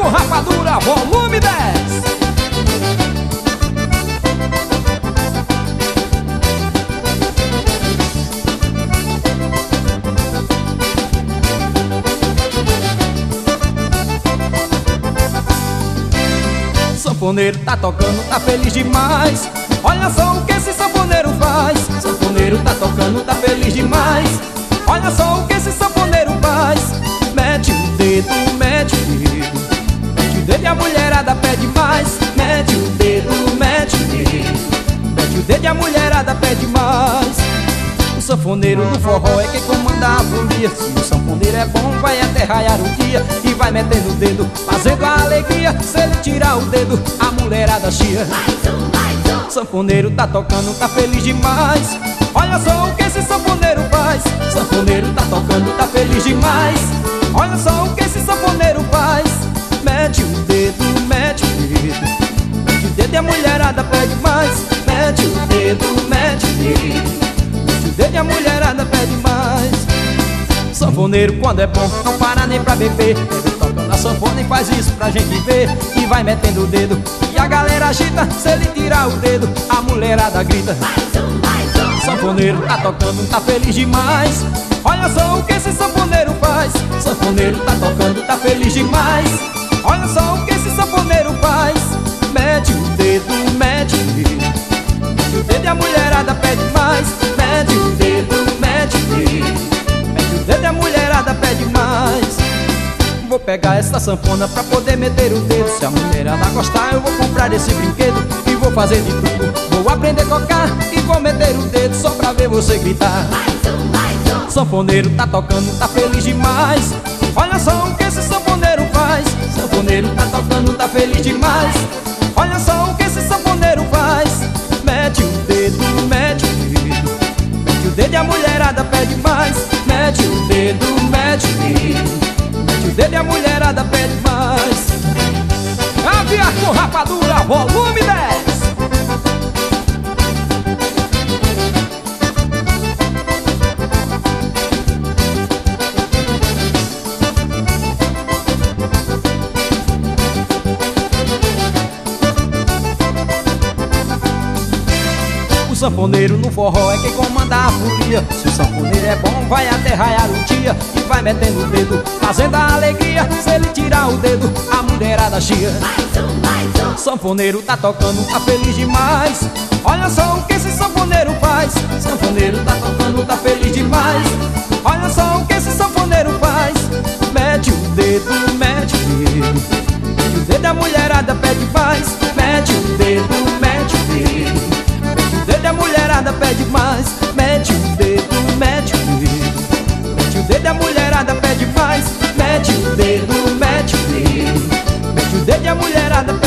com Rapadura, volume 10. Sanfoneiro tá tocando, tá feliz demais. Olha só o que esse sanfoneiro faz. Sanfoneiro tá tocando, tá feliz demais. Olha só o que esse sanfoneiro faz. Mete o dedo, mete o dedo. Mete o dedo e a mulherada pede mais. Mete o dedo, mete o dedo. Mete o dedo e a mulherada pede mais. O sanfoneiro no forró é quem comanda a folia. Se o sanfoneiro é bom, vai até raiar o dia. E vai metendo o dedo, fazendo a alegria. Se ele tirar o dedo, a mulherada chia. Sanfoneiro tá tocando, tá feliz demais. Olha só o que esse sanfoneiro faz. Sanfoneiro tá tocando, tá feliz demais. Olha só o que esse sanfoneiro faz. Mete o dedo, mete o dedo. Mete o dedo e a mulherada pede mais. Mete o dedo, mete o dedo. Mete o dedo e a mulherada pede mais. Sanfoneiro quando é bom, não para nem pra beber. Ele toca na sanfona e faz isso pra gente ver. E vai metendo o dedo e a galera agita. Se ele tirar o dedo, a mulherada grita. Sanfoneiro tá tocando, tá feliz demais. Olha só o que esse sanfoneiro faz. Sanfoneiro tá tocando, tá feliz demais. Olha só o que esse sanfoneiro faz. Mete o dedo, mete o dedo. Mete o dedo e a mulherada pede mais. Mete o dedo, mete o dedo. Mete o dedo e a mulherada pede mais. Vou pegar essa sanfona pra poder meter o dedo. Se a mulherada gostar, eu vou comprar esse brinquedo. E vou fazer de tudo, vou aprender a tocar. E vou meter o dedo só pra ver você gritar. Sanfoneiro tá tocando, tá feliz demais. Olha só o que esse sanfoneiro faz. Sanfoneiro tá tocando, tá feliz demais. Olha só o que esse sanfoneiro faz. Mete o dedo, mete o dedo. Mete o dedo e a mulherada pede mais. Mete o dedo, mete o dedo. Mete o dedo e a mulherada pede mais. Caviar com Rapadura, volume 10. O sanfoneiro no forró é quem comanda a folia. Se o sanfoneiro é bom, vai até raiar o dia. E vai metendo o dedo, fazendo a alegria. Se ele tirar o dedo, a mulherada chia. Sanfoneiro tá tocando, tá feliz demais. Olha só o que esse sanfoneiro faz. Sanfoneiro tá tocando, tá feliz demais. Olha só o que esse sanfoneiro faz. Mete o dedo, mete o dedo. Mete o dedo e a mulherada pede mais. Mete o dedo, mete o dedo. Mete o dedo e a mulherada pede mais. Mete o dedo, mete o dedo. Mete o dedo e a mulherada pede mais. Mete o dedo, mete o dedo. Mete o dedo e a mulherada pede mais.